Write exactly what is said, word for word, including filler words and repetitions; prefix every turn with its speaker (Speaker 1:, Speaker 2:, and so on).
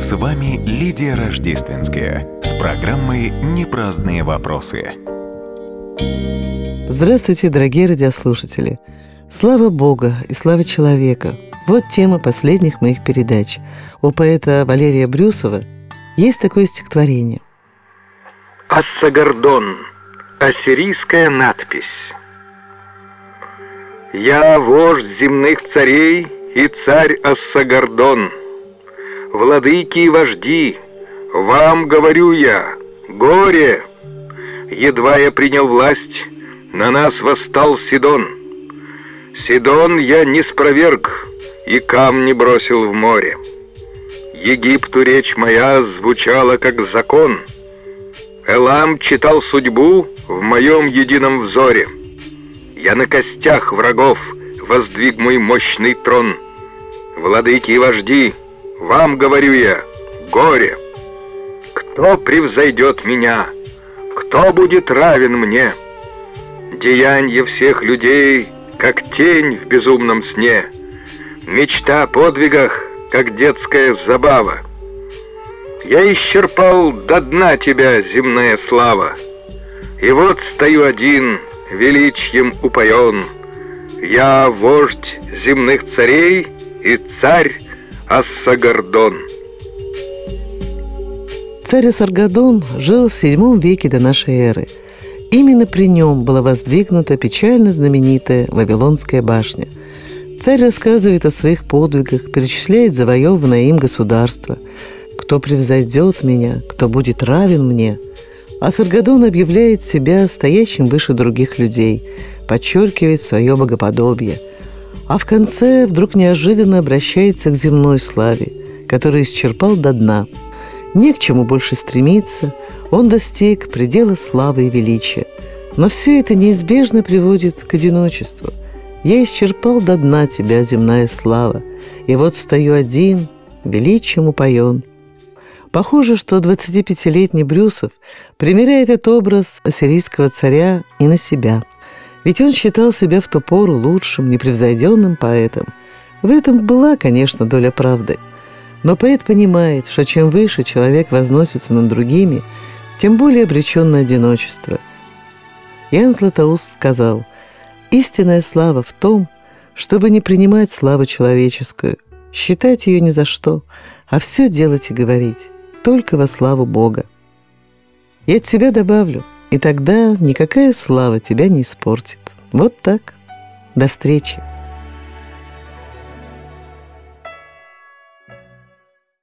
Speaker 1: С вами Лидия Рождественская с программой «Непраздные вопросы».
Speaker 2: Здравствуйте, дорогие радиослушатели! Слава Бога и слава человека – вот тема последних моих передач. У поэта Валерия Брюсова есть такое стихотворение.
Speaker 3: Ассагардон. Ассирийская надпись. «Я вождь земных царей и царь Ассагардон. Владыки и вожди, вам говорю я, горе! Едва я принял власть, на нас восстал Сидон. Сидон я не спроверг и камни бросил в море. Египту речь моя звучала как закон. Элам читал судьбу в моем едином взоре. Я на костях врагов воздвиг мой мощный трон. Владыки и вожди, вам говорю я, горе! Кто превзойдет меня? Кто будет равен мне? Деянье всех людей, как тень в безумном сне. Мечта о подвигах, как детская забава. Я исчерпал до дна тебя, земная слава. И вот стою один, величием упоен. Я вождь земных царей и царь Ассагардон.
Speaker 2: Царь Ассагардон жил в седьмом веке до нашей эры. Именно при нем была воздвигнута печально знаменитая Вавилонская башня. Царь рассказывает о своих подвигах, перечисляет завоеванное им государство. «Кто превзойдет меня, кто будет равен мне?» Ассагардон объявляет себя стоящим выше других людей, подчеркивает свое богоподобие. А в конце вдруг неожиданно обращается к земной славе, которую исчерпал до дна. Не к чему больше стремиться, он достиг предела славы и величия. Но все это неизбежно приводит к одиночеству. «Я исчерпал до дна тебя, земная слава, и вот стою один, величием упоен». Похоже, что двадцатипятилетний Брюсов примеряет этот образ ассирийского царя и на себя. Ведь он считал себя в ту пору лучшим, непревзойденным поэтом. В этом была, конечно, доля правды. Но поэт понимает, что чем выше человек возносится над другими, тем более обречен на одиночество. Иоанн Златоуст сказал: «Истинная слава в том, чтобы не принимать славу человеческую, считать ее ни за что, а все делать и говорить только во славу Бога». И от себя добавлю: и тогда никакая слава тебя не испортит. Вот так. До встречи.